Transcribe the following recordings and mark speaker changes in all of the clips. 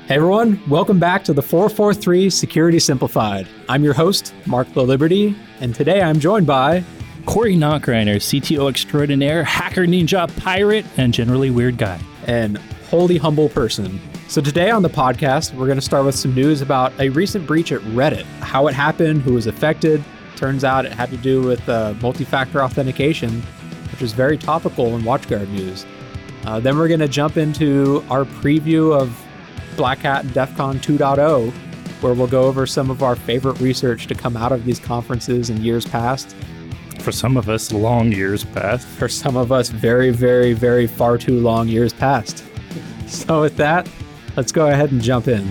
Speaker 1: Hey everyone, welcome back to the 443 Security Simplified. I'm your host, Mark LaLiberty, and today I'm joined by
Speaker 2: Corey Knockreiner, CTO extraordinaire, hacker ninja, pirate, and generally weird guy.
Speaker 1: And wholly humble person. So today on the podcast, we're going to start with some news about a recent breach at Reddit, how it happened, who was affected. Turns out it had to do with multi-factor authentication, which is very topical in WatchGuard news. Then we're going to jump into our preview of Black Hat and DEF CON 2.0, where we'll go over some of our favorite research to come out of these conferences in years past.
Speaker 2: For some of us, long years past.
Speaker 1: For some of us, very, very, very far too long years past. So with that, let's go ahead and jump in.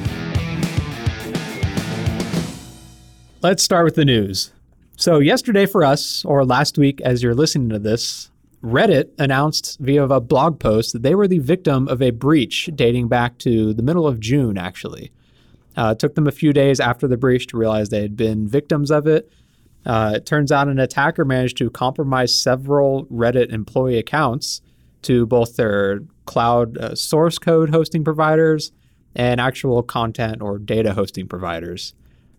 Speaker 1: Let's start with the news. So yesterday for us, or last week as you're listening to this, Reddit announced via a blog post that they were the victim of a breach dating back to the middle of June, actually. It took them a few days after the breach to realize they had been victims of it. It turns out an attacker managed to compromise several Reddit employee accounts to both their cloud source code hosting providers and actual content or data hosting providers.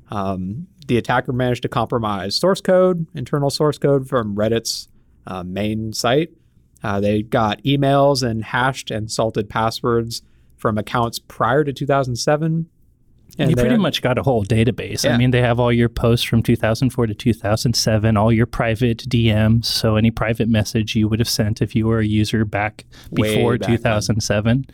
Speaker 1: The attacker managed to compromise source code, internal source code from Reddit's main site. They got emails and hashed and salted passwords from accounts prior to 2007. And
Speaker 2: you pretty much got a whole database.
Speaker 1: Yeah.
Speaker 2: I mean, they have all your posts from 2004 to 2007, all your private DMs, so any private message you would have sent if you were a user back before 2007.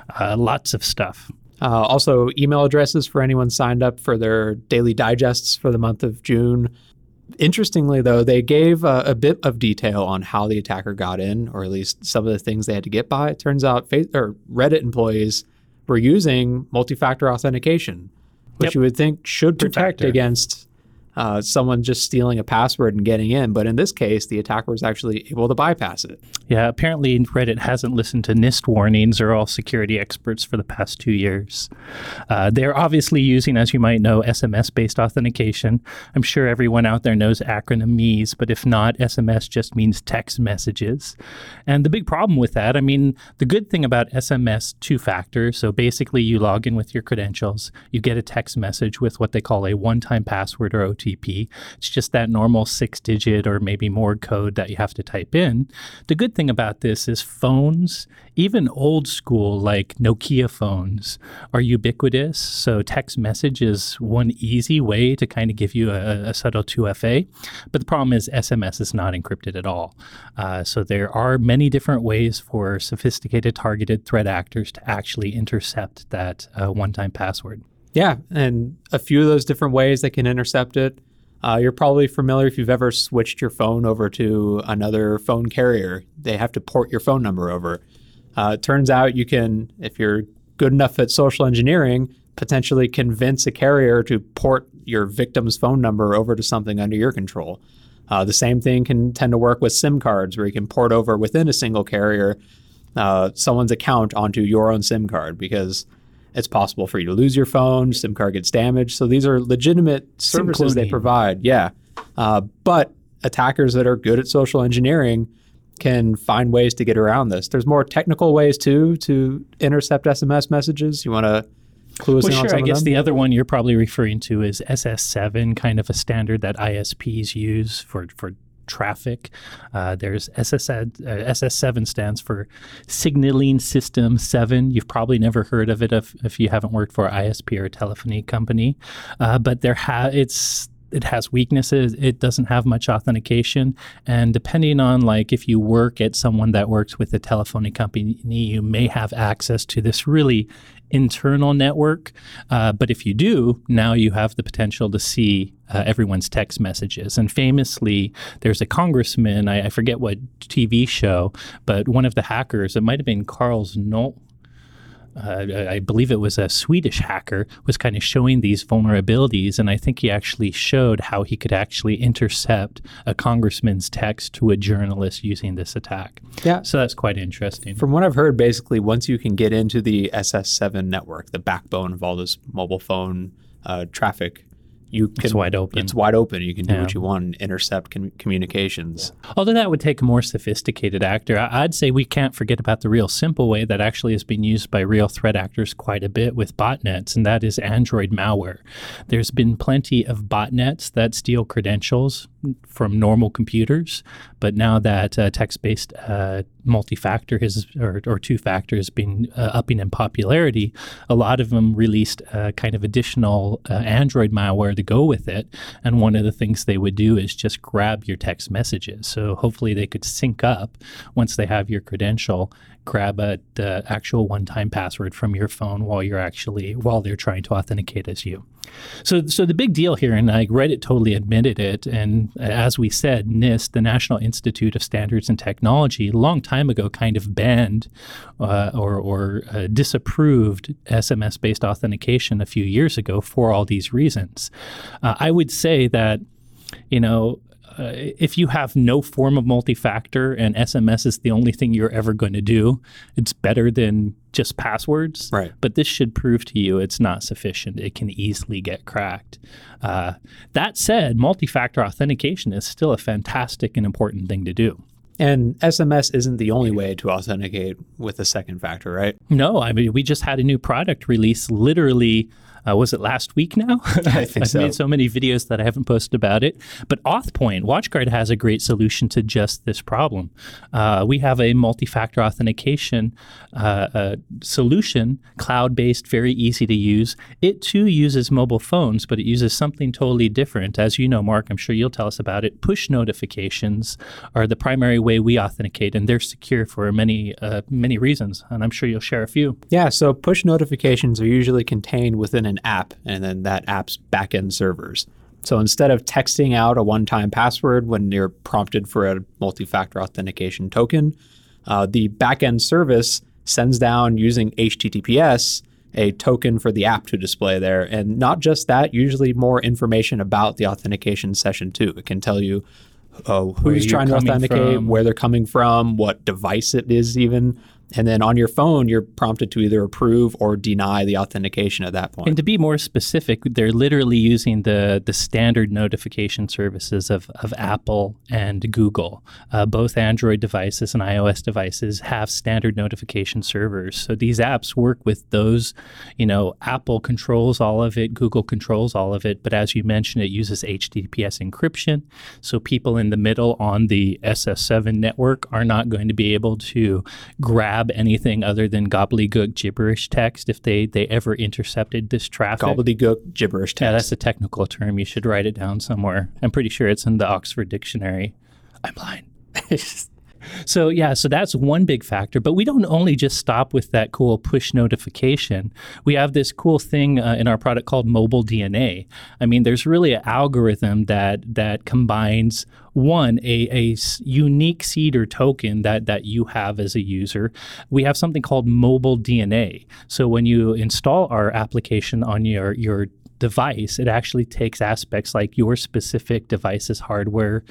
Speaker 2: Lots of stuff.
Speaker 1: Also, email addresses for anyone signed up for their daily digests for the month of June. Interestingly, though, they gave a bit of detail on how the attacker got in, or at least some of the things they had to get by. It turns out Reddit employees were using multi-factor authentication, which you would think should protect against someone just stealing a password and getting in. But in this case, the attacker was actually able to bypass it.
Speaker 2: Yeah, apparently Reddit hasn't listened to NIST warnings or all security experts for the past 2 years. They're obviously using, as you might know, SMS-based authentication. I'm sure everyone out there knows acronymese, but if not, SMS just means text messages. And the big problem with that, I mean, the good thing about SMS two-factor, so basically you log in with your credentials, you get a text message with what they call a one-time password or OTP. It's just that normal 6-digit or maybe more code that you have to type in. The good thing about this is phones, even old school like Nokia phones, are ubiquitous. So text message is one easy way to kind of give you a subtle 2FA. But the problem is SMS is not encrypted at all. So there are many different ways for sophisticated targeted threat actors to actually intercept that one-time password.
Speaker 1: Yeah, and a few of those different ways they can intercept it. You're probably familiar if you've ever switched your phone over to another phone carrier. They have to port your phone number over. It turns out you can, if you're good enough at social engineering, potentially convince a carrier to port your victim's phone number over to something under your control. The same thing can tend to work with SIM cards, where you can port over within a single carrier someone's account onto your own SIM card, because it's possible for you to lose your phone, SIM card gets damaged. So these are legitimate services they provide. Yeah. But attackers that are good at social engineering can find ways to get around this. There's more technical ways, too, to intercept SMS messages. You want to clue us in on some of them?
Speaker 2: I guess the other one you're probably referring to is SS7, kind of a standard that ISPs use for traffic. There's SS7 stands for Signaling System 7. You've probably never heard of it if you haven't worked for an ISP or a telephony company. But it has weaknesses. It doesn't have much authentication. And depending on if you work at someone that works with a telephony company, you may have access to this really internal network. But if you do, now you have the potential to see everyone's text messages. And famously, there's a congressman, I forget what TV show, but one of the hackers, it might have been Carl's Noll, I believe it was a Swedish hacker, was kind of showing these vulnerabilities. And I think he actually showed how he could actually intercept a congressman's text to a journalist using this attack.
Speaker 1: Yeah.
Speaker 2: So that's quite interesting.
Speaker 1: From what I've heard, basically, once you can get into the SS7 network, the backbone of all this mobile phone traffic,
Speaker 2: It's wide open.
Speaker 1: It's wide open. You can do what you want and intercept communications.
Speaker 2: Yeah. Although that would take a more sophisticated actor, I'd say we can't forget about the real simple way that actually has been used by real threat actors quite a bit with botnets, and that is Android malware. There's been plenty of botnets that steal credentials from normal computers, but now that text-based multi-factor or two-factor has been upping in popularity, a lot of them released kind of additional Android malware to go with it. And one of the things they would do is just grab your text messages. So hopefully they could sync up once they have your credential, grab the actual one-time password from your phone while they're trying to authenticate as you. So the big deal here, and Reddit totally admitted it, and as we said, NIST, the National Institute of Standards and Technology, a long time ago kind of banned or disapproved SMS-based authentication a few years ago for all these reasons. I would say that, if you have no form of multi-factor and SMS is the only thing you're ever going to do, it's better than just passwords.
Speaker 1: Right.
Speaker 2: But this should prove to you it's not sufficient. It can easily get cracked. That said, multi-factor authentication is still a fantastic and important thing to do.
Speaker 1: And SMS isn't the only way to authenticate with a second factor, right?
Speaker 2: No, I mean, we just had a new product release literally, was it last week now?
Speaker 1: I think so.
Speaker 2: I've made so many videos that I haven't posted about it. But AuthPoint, WatchGuard has a great solution to just this problem. We have a multi-factor authentication solution, cloud-based, very easy to use. It too uses mobile phones, but it uses something totally different. As you know, Mark, I'm sure you'll tell us about it. Push notifications are the primary way we authenticate, and they're secure for many reasons. And I'm sure you'll share a few.
Speaker 1: Yeah, so push notifications are usually contained within an app and then that app's backend servers. So instead of texting out a one-time password when you're prompted for a multi-factor authentication token, the backend service sends down using HTTPS a token for the app to display there. And not just that, usually more information about the authentication session too. It can tell you who's trying to authenticate, where they're coming from, what device it is even. And then on your phone, you're prompted to either approve or deny the authentication at that point.
Speaker 2: And to be more specific, they're literally using the standard notification services of Apple and Google. Both Android devices and iOS devices have standard notification servers. So these apps work with those. Apple controls all of it, Google controls all of it. But as you mentioned, it uses HTTPS encryption. So people in the middle on the SS7 network are not going to be able to grab anything other than gobbledygook gibberish text if they ever intercepted this traffic.
Speaker 1: Gobbledygook gibberish text.
Speaker 2: Yeah, that's a technical term. You should write it down somewhere. I'm pretty sure it's in the Oxford Dictionary. I'm blind. So that's one big factor. But we don't only just stop with that cool push notification. We have this cool thing in our product called Mobile DNA. I mean, there's really an algorithm that combines a unique seed or token that you have as a user. We have something called Mobile DNA. So when you install our application on your device, it actually takes aspects like your specific device's hardware,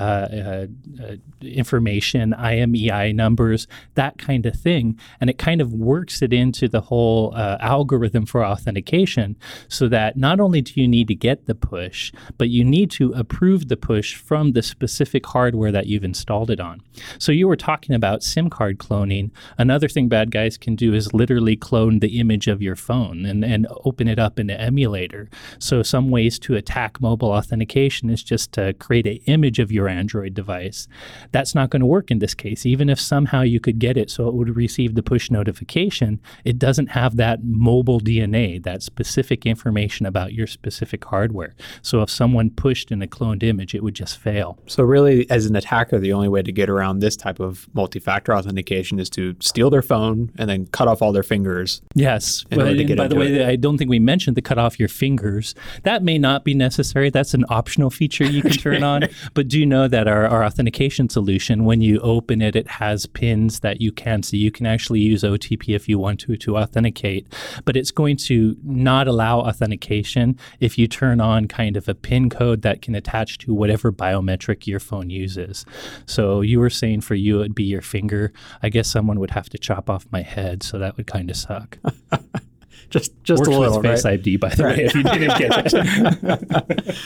Speaker 2: information, IMEI numbers, that kind of thing, and it kind of works it into the whole algorithm for authentication so that not only do you need to get the push, but you need to approve the push from the specific hardware that you've installed it on. So you were talking about SIM card cloning. Another thing bad guys can do is literally clone the image of your phone and open it up in an emulator. So some ways to attack mobile authentication is just to create an image of your Android device. That's not going to work in this case. Even if somehow you could get it so it would receive the push notification, it doesn't have that mobile DNA, that specific information about your specific hardware. So if someone pushed in a cloned image, it would just fail.
Speaker 1: So really, as an attacker, the only way to get around this type of multi-factor authentication is to steal their phone and then cut off all their fingers.
Speaker 2: Yes. By the way, I don't think we mentioned the cut off your fingers. That may not be necessary. That's an optional feature you can turn on. But do know that our authentication solution, when you open it, it has pins that you can see. You can actually use OTP if you want to authenticate. But it's going to not allow authentication if you turn on kind of a pin code that can attach to whatever biometric your phone uses. So you were saying for you, it'd be your finger. I guess someone would have to chop off my head, so that would kind of suck.
Speaker 1: just
Speaker 2: Works
Speaker 1: a little,
Speaker 2: with Face
Speaker 1: right?
Speaker 2: ID, by the way, if you didn't get it.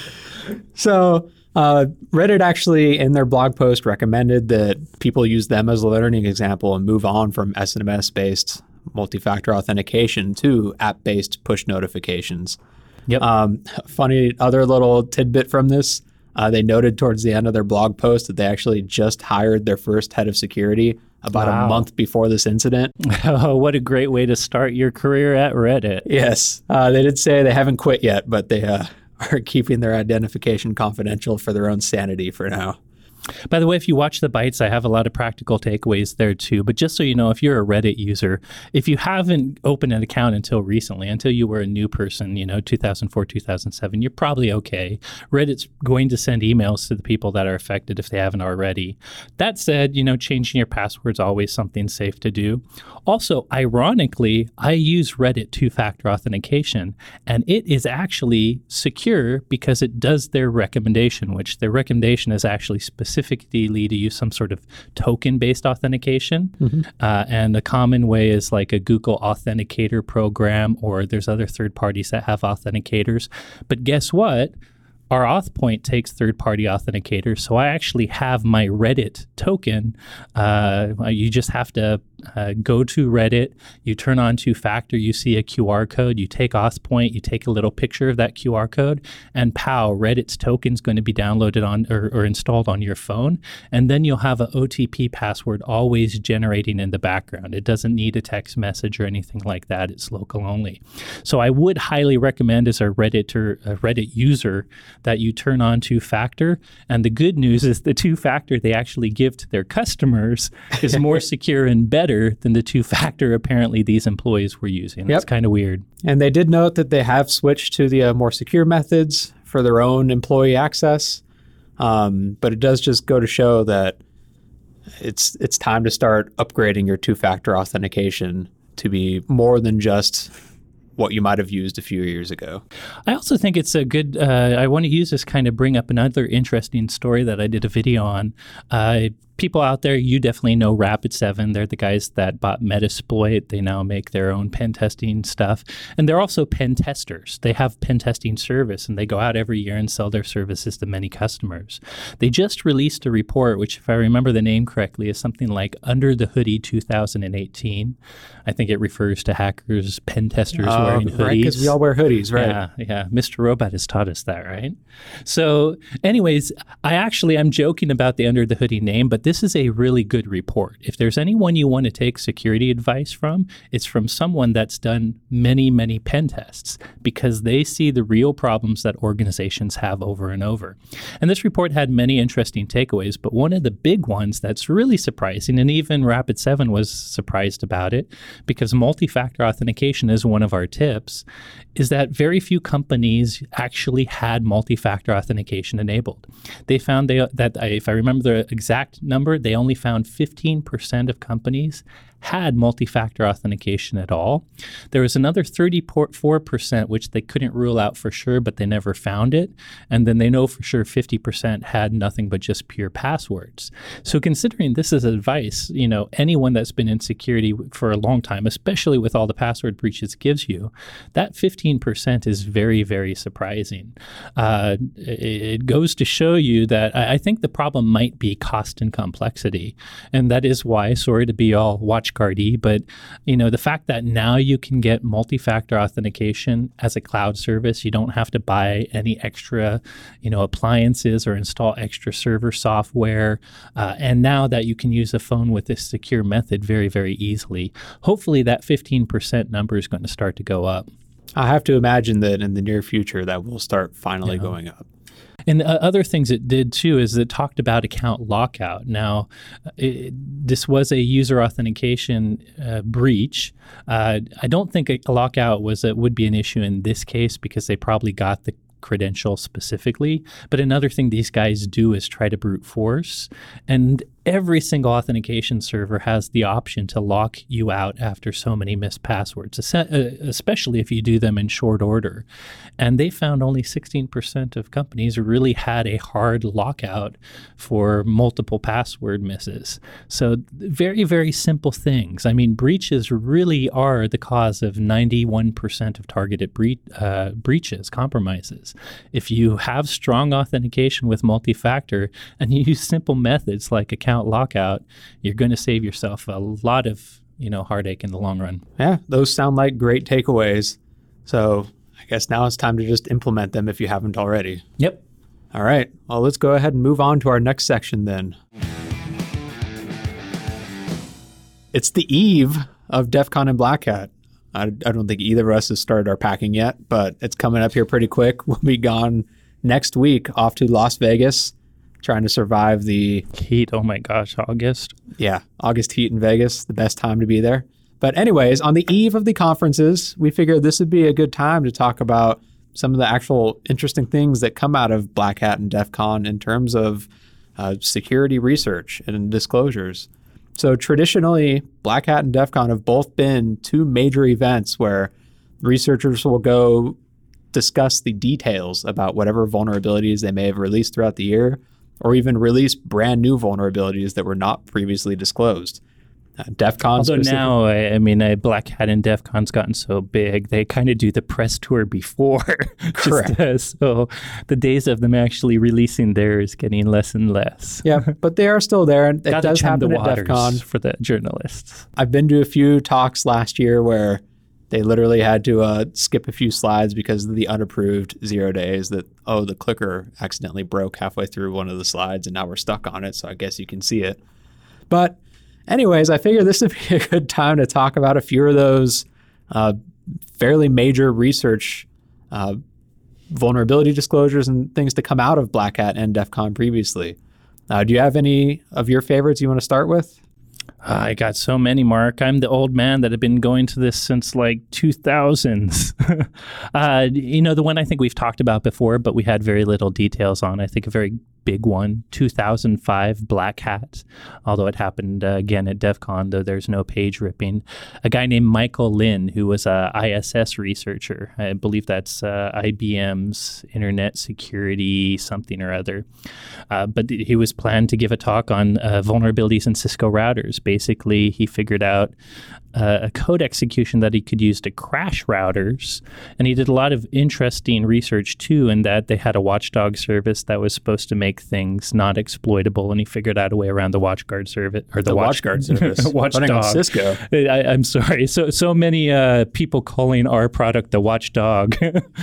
Speaker 1: So Reddit actually, in their blog post, recommended that people use them as a learning example and move on from SMS-based multi-factor authentication to app-based push notifications.
Speaker 2: Yep.
Speaker 1: Funny other little tidbit from this, they noted towards the end of their blog post that they actually just hired their first head of security about a month before this incident.
Speaker 2: Oh, what a great way to start your career at Reddit.
Speaker 1: Yes. They did say they haven't quit yet, but they are keeping their identification confidential for their own sanity for now.
Speaker 2: By the way, if you watch the Bytes, I have a lot of practical takeaways there too. But just so you know, if you're a Reddit user, if you haven't opened an account until recently, until you were a new person, 2004, 2007, you're probably okay. Reddit's going to send emails to the people that are affected if they haven't already. That said, changing your password is always something safe to do. Also, ironically, I use Reddit two-factor authentication, and it is actually secure because it does their recommendation, which their recommendation is actually specifically to use some sort of token-based authentication. Mm-hmm. And the common way is like a Google Authenticator program, or there's other third parties that have authenticators. But guess what? Our AuthPoint takes third-party authenticators, so I actually have my Reddit token. You just have to go to Reddit, you turn on two-factor, you see a QR code, you take AuthPoint, you take a little picture of that QR code, and pow, Reddit's token is going to be downloaded on or installed on your phone, and then you'll have an OTP password always generating in the background. It doesn't need a text message or anything like that. It's local only. So I would highly recommend as a Reddit user that you turn on two-factor, and the good news is the two-factor they actually give to their customers is more secure and better than the two-factor apparently these employees were using. That's kind of weird. And
Speaker 1: they did note that they have switched to the more secure methods for their own employee access, but it does just go to show that it's time to start upgrading your two-factor authentication to be more than just what you might have used a few years ago.
Speaker 2: I also think it's a good, I want to use this kind of bring up another interesting story that I did a video on. People out there, you definitely know Rapid7. They're the guys that bought Metasploit. They now make their own pen testing stuff. And they're also pen testers. They have pen testing service, and they go out every year and sell their services to many customers. They just released a report, which, if I remember the name correctly, is something like Under the Hoodie 2018. I think it refers to hackers, pen testers wearing hoodies.
Speaker 1: Right, because we all wear hoodies, right?
Speaker 2: Yeah. Mr. Robot has taught us that, right? So anyways, I'm joking about the Under the Hoodie name, but this is a really good report. If there's anyone you want to take security advice from, it's from someone that's done many, many pen tests, because they see the real problems that organizations have over and over. And this report had many interesting takeaways, but one of the big ones that's really surprising, and even Rapid7 was surprised about it, because multi-factor authentication is one of our tips, is that very few companies actually had multi-factor authentication enabled. They found that if I remember the exact number, they only found 15% of companies had multi-factor authentication at all. There was another 34% which they couldn't rule out for sure, but they never found it. And then they know for sure 50% had nothing but just pure passwords. So considering this is advice, anyone that's been in security for a long time, especially with all the password breaches it gives you, that 15% is very, very surprising. It goes to show you that I think the problem might be cost and complexity. And that is why, sorry to be all WatchGuard-y, but the fact that now you can get multi-factor authentication as a cloud service, you don't have to buy any extra, appliances or install extra server software. And now that you can use a phone with this secure method very, very easily, hopefully that 15% number is going to start to go up.
Speaker 1: I have to imagine that in the near future that will start finally going up.
Speaker 2: And other things it did too is it talked about account lockout. Now, this was a user authentication breach. I don't think a lockout would be an issue in this case, because they probably got the credential specifically. But another thing these guys do is try to brute force. And every single authentication server has the option to lock you out after so many missed passwords, especially if you do them in short order. And they found only 16% of companies really had a hard lockout for multiple password misses. So very, very simple things. I mean, breaches really are the cause of 91% of targeted breaches, compromises. If you have strong authentication with multi-factor and you use simple methods like account lockout, you're going to save yourself a lot of heartache in the long run.
Speaker 1: Yeah, those sound like great takeaways. So I guess now it's time to just implement them if you haven't already.
Speaker 2: Yep.
Speaker 1: All right. Well, let's go ahead and move on to our next section then. It's the eve of DEF CON and Black Hat. I don't think either of us has started our packing yet, but it's coming up here pretty quick. We'll be gone next week off to Las Vegas, trying to survive the
Speaker 2: heat. Oh my gosh, August.
Speaker 1: Yeah, August heat in Vegas, the best time to be there. But anyways, on the eve of the conferences, we figured this would be a good time to talk about some of the actual interesting things that come out of Black Hat and DEF CON in terms of security research and disclosures. So traditionally, Black Hat and DEF CON have both been two major events where researchers will go discuss the details about whatever vulnerabilities they may have released throughout the year, or even release brand new vulnerabilities that were not previously disclosed. DEF CON
Speaker 2: Although now, Black Hat and DEF CON's gotten so big, they kind of do the press tour before.
Speaker 1: Correct.
Speaker 2: So the days of them actually releasing theirs is getting less and less.
Speaker 1: Yeah, but they are still there, and it does happen
Speaker 2: the
Speaker 1: at DEF CON.
Speaker 2: For the journalists.
Speaker 1: I've been to a few talks last year where they literally had to skip a few slides because of the unapproved 0 days that, the clicker accidentally broke halfway through one of the slides and now we're stuck on it, so I guess you can see it. But anyways, I figure this would be a good time to talk about a few of those fairly major research vulnerability disclosures and things to come out of Black Hat and DEF CON previously. Do you have any of your favorites you want to start with?
Speaker 2: I got so many, Mark. I'm the old man that have been going to this since like 2000s. The one I think we've talked about before, but we had very little details on. I think a very big one, 2005 Black Hat, although it happened again at DEF CON, though there's no page ripping. A guy named Michael Lin, who was a ISS researcher. I believe that's IBM's Internet Security something or other. But he was planned to give a talk on vulnerabilities in Cisco routers. Basically, he figured out a code execution that he could use to crash routers. And he did a lot of interesting research, too, in that they had a watchdog service that was supposed to make things not exploitable. And he figured out a way around the WatchGuard service. Or the WatchGuard service. Watchdog.
Speaker 1: Cisco.
Speaker 2: I'm sorry. So many people calling our product the Watchdog.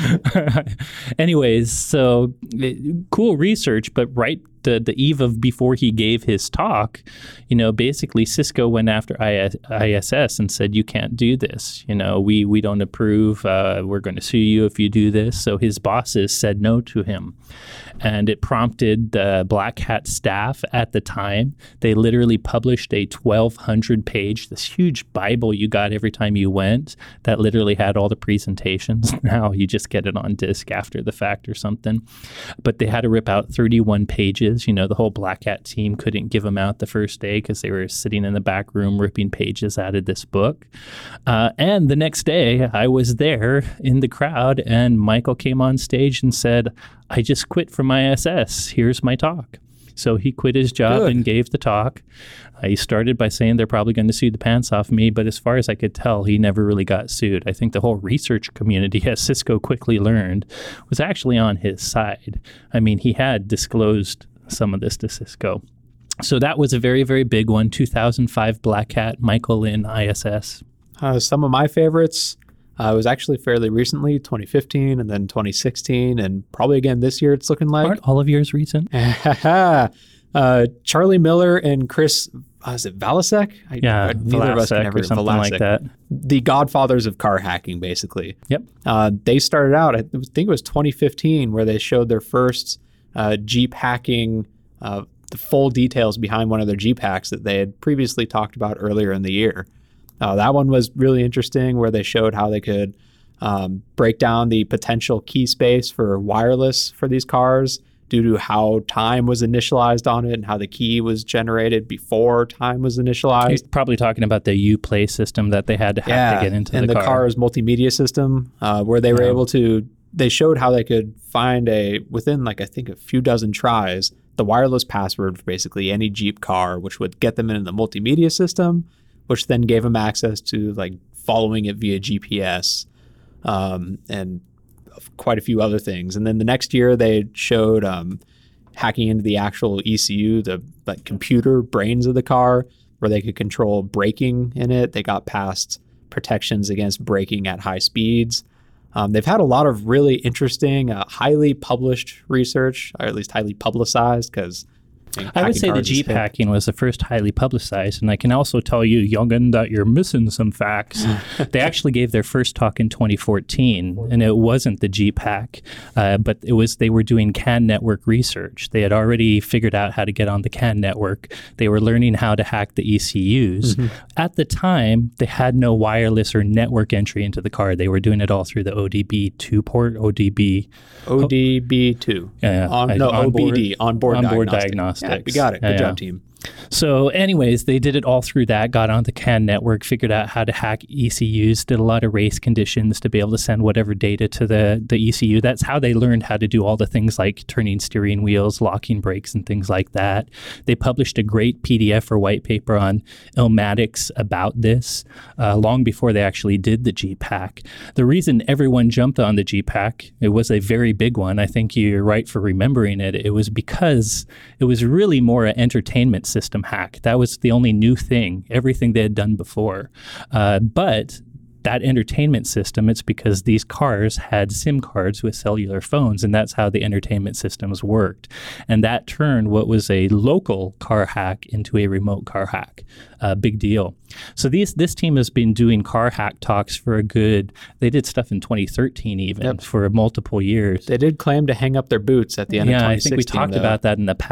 Speaker 2: Anyways, so cool research, but right the eve of before he gave his talk, basically Cisco went after ISS and said, you can't do this. We don't approve. We're going to sue you if you do this. So his bosses said no to him. And it prompted the Black Hat staff at the time. They literally published a 1,200-page, this huge Bible you got every time you went that literally had all the presentations. Now you just get it on disk after the fact or something. But they had to rip out 31 pages. The whole Black Hat team couldn't give them out the first day because they were sitting in the back room ripping pages out of this book. And the next day, I was there in the crowd, and Michael came on stage and said, I just quit from ISS. Here's my talk. So he quit his job and gave the talk. He started by saying they're probably going to sue the pants off me, but as far as I could tell, he never really got sued. I think the whole research community, as Cisco quickly learned, was actually on his side. I mean, he had disclosed some of this to Cisco. So that was a very, very big one. 2005 Black Hat, Michael Lin, ISS.
Speaker 1: Some of my favorites was actually fairly recently, 2015 and then 2016, and probably again this year it's looking like.
Speaker 2: Aren't all of yours recent?
Speaker 1: Charlie Miller and Chris, is it Valasek?
Speaker 2: Neither of us can ever something like that.
Speaker 1: The godfathers of car hacking, basically.
Speaker 2: Yep.
Speaker 1: They started out, I think it was 2015, where they showed their first Jeep hacking, the full details behind one of their Jeep hacks that they had previously talked about earlier in the year. That one was really interesting, where they showed how they could break down the potential key space for wireless for these cars due to how time was initialized on it and how the key was generated before time was initialized.
Speaker 2: He's probably talking about the Uplay system that they had to hack to get into
Speaker 1: and
Speaker 2: the car.
Speaker 1: And the car's multimedia system, where they were able to, they showed how they could find within like I think a few dozen tries, the wireless password for basically any Jeep car, which would get them into the multimedia system, which then gave them access to like following it via GPS and quite a few other things. And then the next year they showed hacking into the actual ECU, the like computer brains of the car, where they could control braking in it. They got past protections against braking at high speeds. They've had a lot of really interesting, highly published research, or at least highly publicized, because
Speaker 2: I would say the Jeep hacking was the first highly publicized, and I can also tell you, young'un, that you're missing some facts. They actually gave their first talk in 2014, and it wasn't the Jeep hack, but they were doing CAN network research. They had already figured out how to get on the CAN network. They were learning how to hack the ECUs. At the time, they had no wireless or network entry into the car. They were doing it all through the ODB2 port, ODB2.
Speaker 1: OBD, onboard diagnostics. Yeah, we got it. Good job, team.
Speaker 2: So anyways, they did it all through that, got on the CAN network, figured out how to hack ECUs, did a lot of race conditions to be able to send whatever data to the ECU. That's how they learned how to do all the things like turning steering wheels, locking brakes, and things like that. They published a great PDF or white paper on Illmatics about this long before they actually did the Jeep hack. The reason everyone jumped on the Jeep hack, it was a very big one. I think you're right for remembering it. It was because it was really more an entertainment system hack. That was the only new thing, everything they had done before. But that entertainment system, it's because these cars had SIM cards with cellular phones, and that's how the entertainment systems worked. And that turned what was a local car hack into a remote car hack. Big deal. So this team has been doing car hack talks for they did stuff in 2013 even, for multiple years.
Speaker 1: They did claim to hang up their boots at the end of 2016.
Speaker 2: Yeah, I think we talked about that in the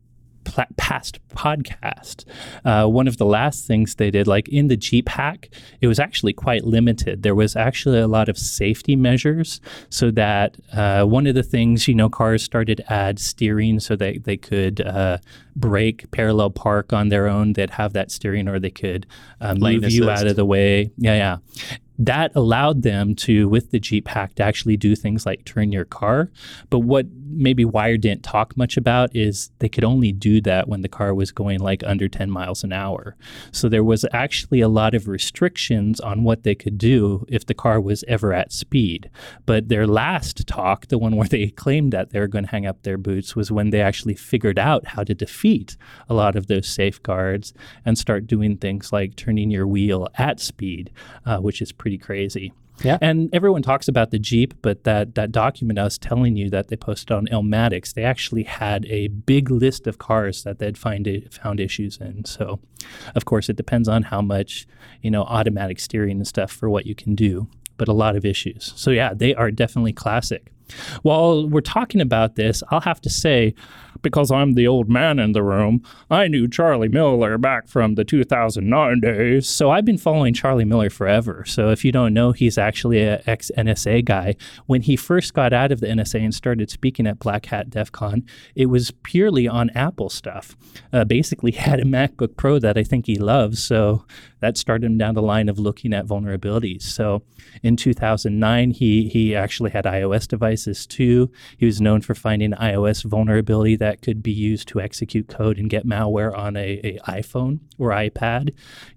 Speaker 2: past podcast. One of the last things they did, like in the Jeep hack, it was actually quite limited. There was actually a lot of safety measures, so that one of the things, cars started to add steering so that they could brake, parallel park on their own. They'd have that steering, or they could move you out of the way. Yeah. That allowed them to, with the Jeep hack, to actually do things like turn your car. But what maybe Wired didn't talk much about is they could only do that when the car was going like under 10 miles an hour. So there was actually a lot of restrictions on what they could do if the car was ever at speed. But their last talk, the one where they claimed that they were going to hang up their boots, was when they actually figured out how to defeat a lot of those safeguards and start doing things like turning your wheel at speed, which is pretty crazy.
Speaker 1: Yeah.
Speaker 2: And everyone talks about the Jeep, but that document I was telling you that they posted on Illmatics, they actually had a big list of cars that they'd found issues in. So, of course, it depends on how much, automatic steering and stuff for what you can do, but a lot of issues. So, yeah, they are definitely classic. While we're talking about this, I'll have to say, because I'm the old man in the room, I knew Charlie Miller back from the 2009 days. So I've been following Charlie Miller forever. So if you don't know, he's actually an ex-NSA guy. When he first got out of the NSA and started speaking at Black Hat DEF CON, it was purely on Apple stuff. Basically, he had a MacBook Pro that I think he loves. So that started him down the line of looking at vulnerabilities. So in 2009, he actually had iOS devices too. He was known for finding iOS vulnerability that could be used to execute code and get malware on a iPhone or iPad.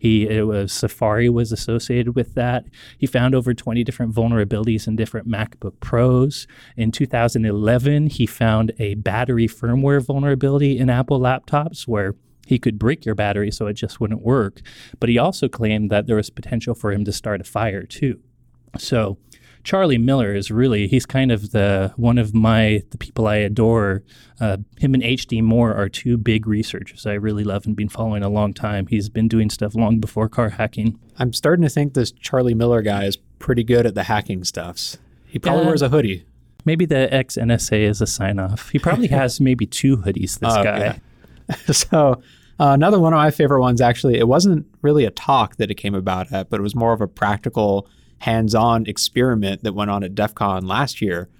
Speaker 2: Safari was associated with that. He found over 20 different vulnerabilities in different MacBook Pros. In 2011, he found a battery firmware vulnerability in Apple laptops where he could break your battery so it just wouldn't work. But he also claimed that there was potential for him to start a fire too. So Charlie Miller is really, he's kind of one of the people I adore. Him and H.D. Moore are two big researchers I really love and been following a long time. He's been doing stuff long before car hacking.
Speaker 1: I'm starting to think this Charlie Miller guy is pretty good at the hacking stuffs. He probably wears a hoodie.
Speaker 2: Maybe the ex-NSA is a sign-off. He probably has maybe 2 hoodies, this guy.
Speaker 1: Yeah. So another one of my favorite ones, actually, it wasn't really a talk that it came about at, but it was more of a practical hands-on experiment that went on at DEF CON last year.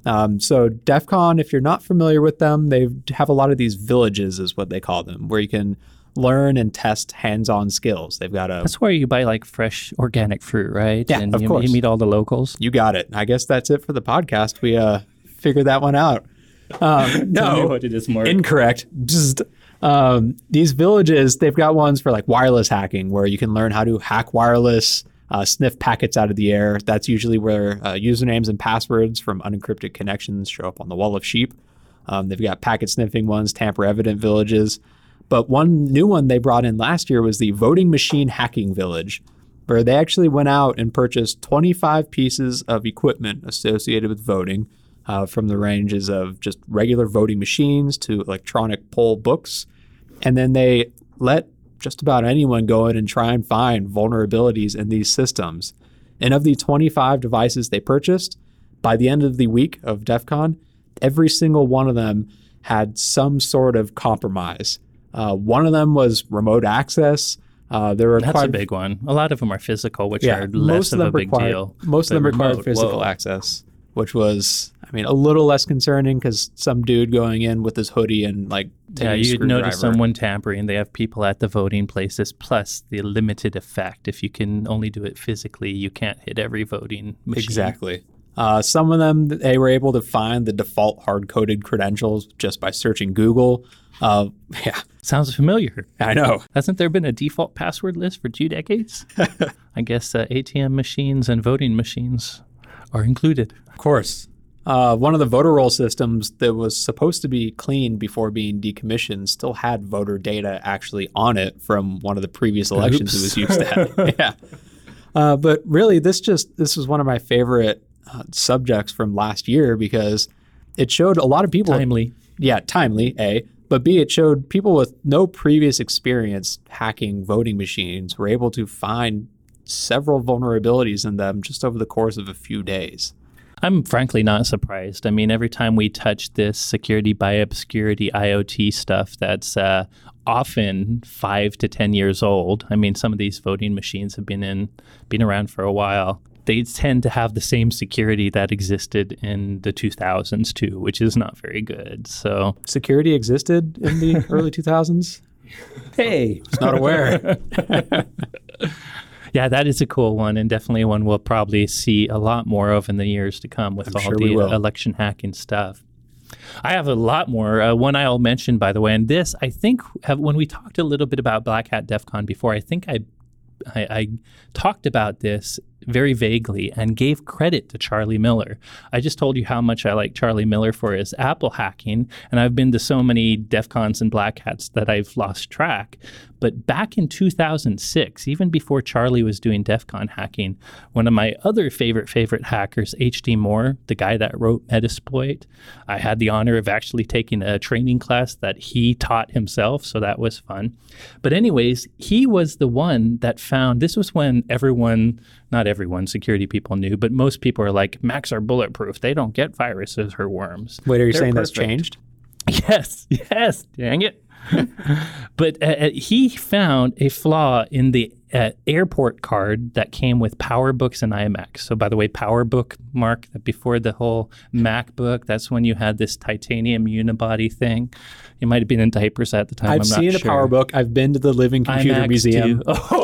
Speaker 1: So DEF CON, if you're not familiar with them, they have a lot of these villages is what they call them, where you can learn and test hands-on skills. They've got
Speaker 2: That's where you buy like fresh organic fruit, right?
Speaker 1: Yeah,
Speaker 2: and
Speaker 1: of
Speaker 2: you,
Speaker 1: course.
Speaker 2: You meet all the locals.
Speaker 1: You got it. I guess that's it for the podcast. We figured that one out.
Speaker 2: Tell me
Speaker 1: No,
Speaker 2: what it is, Mark.
Speaker 1: incorrect. Just these villages, they've got ones for like wireless hacking, where you can learn how to hack wireless, sniff packets out of the air. That's usually where usernames and passwords from unencrypted connections show up on the wall of sheep. They've got packet sniffing ones, tamper-evident villages. But one new one they brought in last year was the voting machine hacking village, where they actually went out and purchased 25 pieces of equipment associated with voting, from the ranges of just regular voting machines to electronic poll books. And then they let just about anyone go in and try and find vulnerabilities in these systems. And of the 25 devices they purchased, by the end of the week of DEF CON, every single one of them had some sort of compromise. One of them was remote access.
Speaker 2: That's a big one. A lot of them are physical, which are less of a big deal.
Speaker 1: Most of them required physical access, which was, a little less concerning because some dude going in with his hoodie and
Speaker 2: you'd notice someone tampering. They have people at the voting places, plus the limited effect. If you can only do it physically, you can't hit every voting machine.
Speaker 1: Exactly. Some of them, they were able to find the default hard-coded credentials just by searching Google.
Speaker 2: Sounds familiar.
Speaker 1: I know.
Speaker 2: Hasn't there been a default password list for 2 decades? I guess ATM machines and voting machines are included.
Speaker 1: Of course. One of the voter roll systems that was supposed to be cleaned before being decommissioned still had voter data actually on it from one of the previous elections it was used at. But really, this was one of my favorite subjects from last year because it showed a lot of people.
Speaker 2: Timely.
Speaker 1: Yeah, timely, A. But B, it showed people with no previous experience hacking voting machines were able to find several vulnerabilities in them just over the course of a few days.
Speaker 2: I'm frankly not surprised. Every time we touch this security by obscurity IoT stuff that's often 5 to 10 years old. Some of these voting machines have been around for a while. They tend to have the same security that existed in the 2000s too, which is not very good. So
Speaker 1: security existed in the early 2000s?
Speaker 2: Hey,
Speaker 1: I was not aware.
Speaker 2: Yeah, that is a cool one, and definitely one we'll probably see a lot more of in the years to come with the election hacking stuff. I have a lot more. One I'll mention, by the way, and this, I think, when we talked a little bit about Black Hat DEF CON before, I think I talked about this very vaguely and gave credit to Charlie Miller. I just told you how much I like Charlie Miller for his Apple hacking, and I've been to so many DEF CONs and Black Hats that I've lost track. But back in 2006, even before Charlie was doing DEF CON hacking, one of my other favorite hackers, H.D. Moore, the guy that wrote Metasploit, I had the honor of actually taking a training class that he taught himself, so that was fun. But anyways, he was the one that found, this was when not everyone, security people knew, but most people are like, Macs are bulletproof. They don't get viruses or worms.
Speaker 1: Wait, are you
Speaker 2: They're
Speaker 1: saying
Speaker 2: perfect.
Speaker 1: That's changed?
Speaker 2: Yes, dang it. But he found a flaw in the airport card that came with PowerBooks and iMacs. So by the way, PowerBook, Mark, before the whole MacBook, that's when you had this titanium unibody thing. You might have been in diapers at the time.
Speaker 1: I've seen a PowerBook. I've been to the Living Computer
Speaker 2: iMacs
Speaker 1: Museum.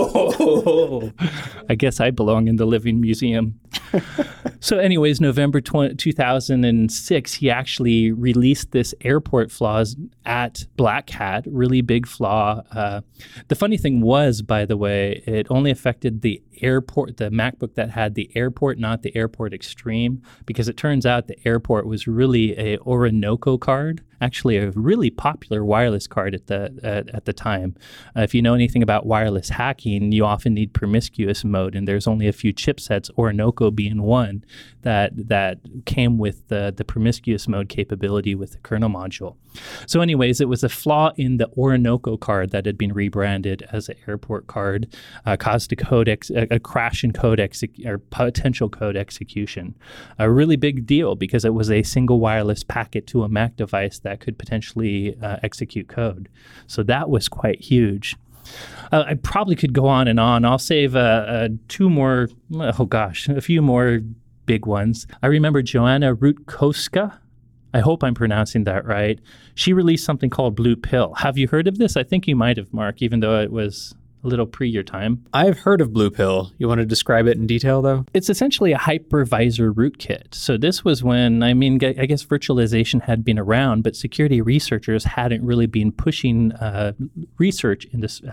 Speaker 2: I guess I belong in the Living Museum. So anyways, November 2006, he actually released this airport flaws at Black Hat, really big flaw. The funny thing was, by the way, it only affected the airport, the MacBook that had the airport, not the Airport Extreme, because it turns out the airport was really a Orinoco card, actually a really popular wireless card at the time. If you know anything about wireless hacking, you often need promiscuous mode, and there's only a few chipsets, Orinoco being one, that came with the promiscuous mode capability with the kernel module. So anyways, it was a flaw in the Orinoco card that had been rebranded as an airport card, caused a crash in code or potential code execution. A really big deal because it was a single wireless packet to a Mac device that could potentially execute code. So that was quite huge. I probably could go on and on. I'll save a few more big ones. I remember Joanna Rutkowska. I hope I'm pronouncing that right. She released something called Blue Pill. Have you heard of this? I think you might have, Mark, even though it was a little pre your time.
Speaker 1: I've heard of Blue Pill. You want to describe it in detail, though?
Speaker 2: It's essentially a hypervisor rootkit. So this was when, I guess virtualization had been around, but security researchers hadn't really been pushing research in this,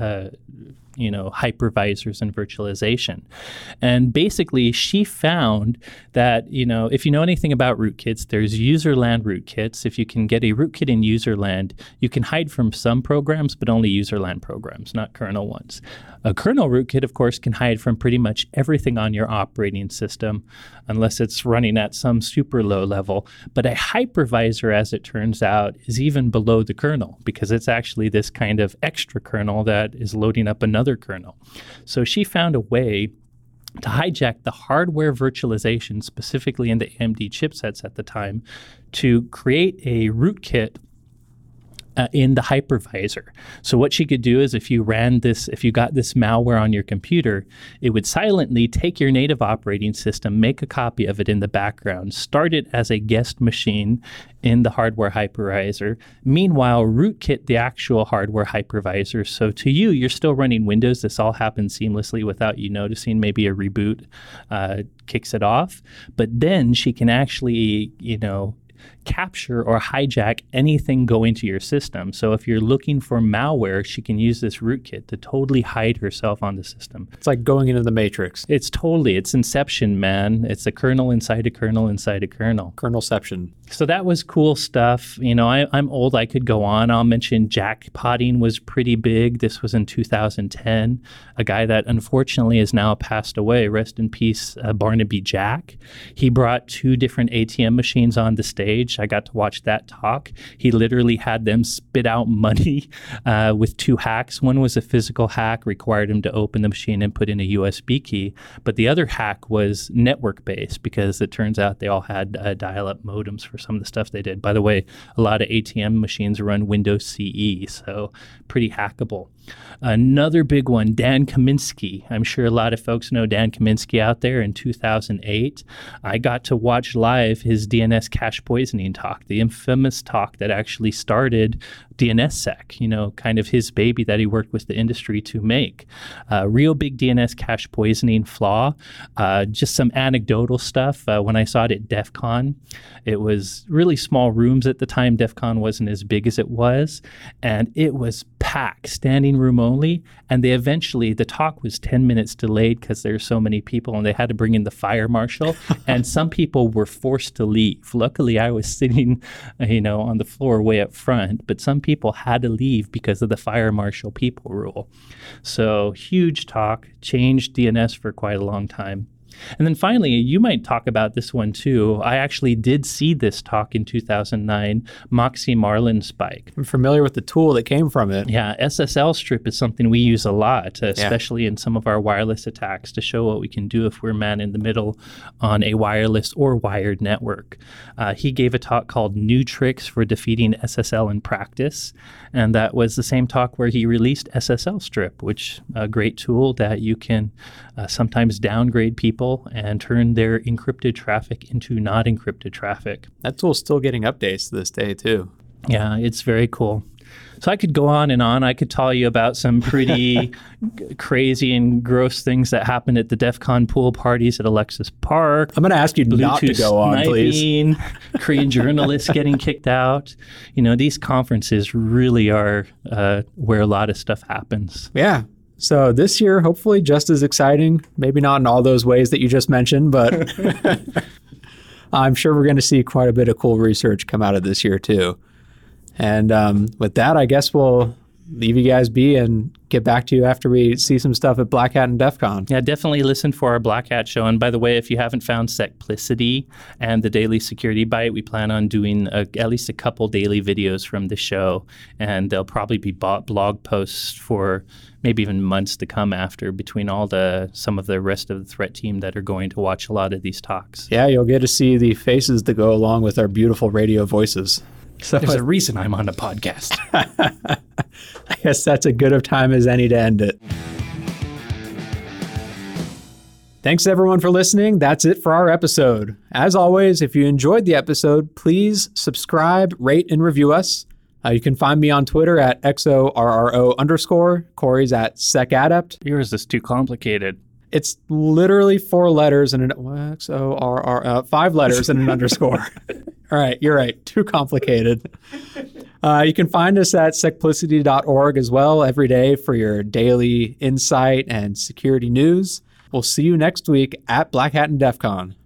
Speaker 2: hypervisors and virtualization. And basically, she found that, if you know anything about rootkits, there's userland rootkits. If you can get a rootkit in userland, you can hide from some programs, but only userland programs, not kernel ones. A kernel rootkit, of course, can hide from pretty much everything on your operating system, unless it's running at some super low level. But a hypervisor, as it turns out, is even below the kernel, because it's actually this kind of extra kernel that is loading up another kernel. So she found a way to hijack the hardware virtualization, specifically in the AMD chipsets at the time, to create a rootkit in the hypervisor. So what she could do is if you got this malware on your computer, it would silently take your native operating system, make a copy of it in the background, start it as a guest machine in the hardware hypervisor. Meanwhile, rootkit the actual hardware hypervisor. So to you, you're still running Windows. This all happens seamlessly without you noticing. Maybe a reboot kicks it off. But then she can actually, capture or hijack anything going to your system. So if you're looking for malware, she can use this rootkit to totally hide herself on the system.
Speaker 1: It's like going into the Matrix.
Speaker 2: It's Inception, man. It's a kernel inside a kernel inside a kernel.
Speaker 1: Kernelception.
Speaker 2: So that was cool stuff. I'm old. I could go on. I'll mention jackpotting was pretty big. This was in 2010. A guy that unfortunately is now passed away. Rest in peace, Barnaby Jack. He brought 2 different ATM machines on the stage. I got to watch that talk. He literally had them spit out money with 2 hacks. One was a physical hack, required him to open the machine and put in a USB key. But the other hack was network-based, because it turns out they all had dial-up modems for some of the stuff they did. By the way, a lot of ATM machines run Windows CE, so pretty hackable. Another big one, Dan Kaminsky. I'm sure a lot of folks know Dan Kaminsky out there. In 2008, I got to watch live his DNS cache poisoning talk, the infamous talk that actually started DNSSEC, kind of his baby that he worked with the industry to make. Real big DNS cache poisoning flaw. Just some anecdotal stuff. When I saw it at DEF CON, it was really small rooms at the time. DEF CON wasn't as big as it was, and it was packed, standing room only. And the talk was 10 minutes delayed because there's so many people, and they had to bring in the fire marshal. And some people were forced to leave. Luckily, I was sitting, on the floor way up front, but some people had to leave because of the fire marshal people rule. So huge talk, changed DNS for quite a long time. And then finally, you might talk about this one too. I actually did see this talk in 2009, Moxie Marlinspike.
Speaker 1: I'm familiar with the tool that came from it.
Speaker 2: Yeah, SSL strip is something we use a lot, especially in some of our wireless attacks, to show what we can do if we're man in the middle on a wireless or wired network. He gave a talk called New Tricks for Defeating SSL in Practice, and that was the same talk where he released SSL strip, which a great tool that you can sometimes downgrade people and turn their encrypted traffic into not encrypted traffic.
Speaker 1: That tool's still getting updates to this day, too.
Speaker 2: Yeah, it's very cool. So I could go on and on. I could tell you about some pretty crazy and gross things that happened at the DEF CON pool parties at Alexis Park.
Speaker 1: I'm going to ask you not to go on, please.
Speaker 2: Korean journalists getting kicked out. These conferences really are where a lot of stuff happens.
Speaker 1: Yeah. So this year, hopefully just as exciting, maybe not in all those ways that you just mentioned, but I'm sure we're going to see quite a bit of cool research come out of this year too. And with that, I guess we'll leave you guys be and get back to you after we see some stuff at Black Hat and DEF CON.
Speaker 2: Yeah, definitely listen for our Black Hat show. And by the way, if you haven't found Secplicity and the Daily Security Bite, we plan on doing at least a couple daily videos from the show. And there'll probably be blog posts for maybe even months to come after, between some of the rest of the threat team that are going to watch a lot of these talks.
Speaker 1: Yeah, you'll get to see the faces that go along with our beautiful radio voices.
Speaker 2: So there's a reason I'm on a podcast.
Speaker 1: I guess that's as good of time as any to end it. Thanks everyone for listening. That's it for our episode. As always, if you enjoyed the episode, please subscribe, rate, and review us. You can find me on Twitter at XORRO_. Corey's at SecAdept.
Speaker 2: Yours is too complicated.
Speaker 1: It's literally 4 letters and XORR, 5 letters and an underscore. All right, you're right. Too complicated. You can find us at secplicity.org as well every day for your daily insight and security news. We'll see you next week at Black Hat and DEF CON.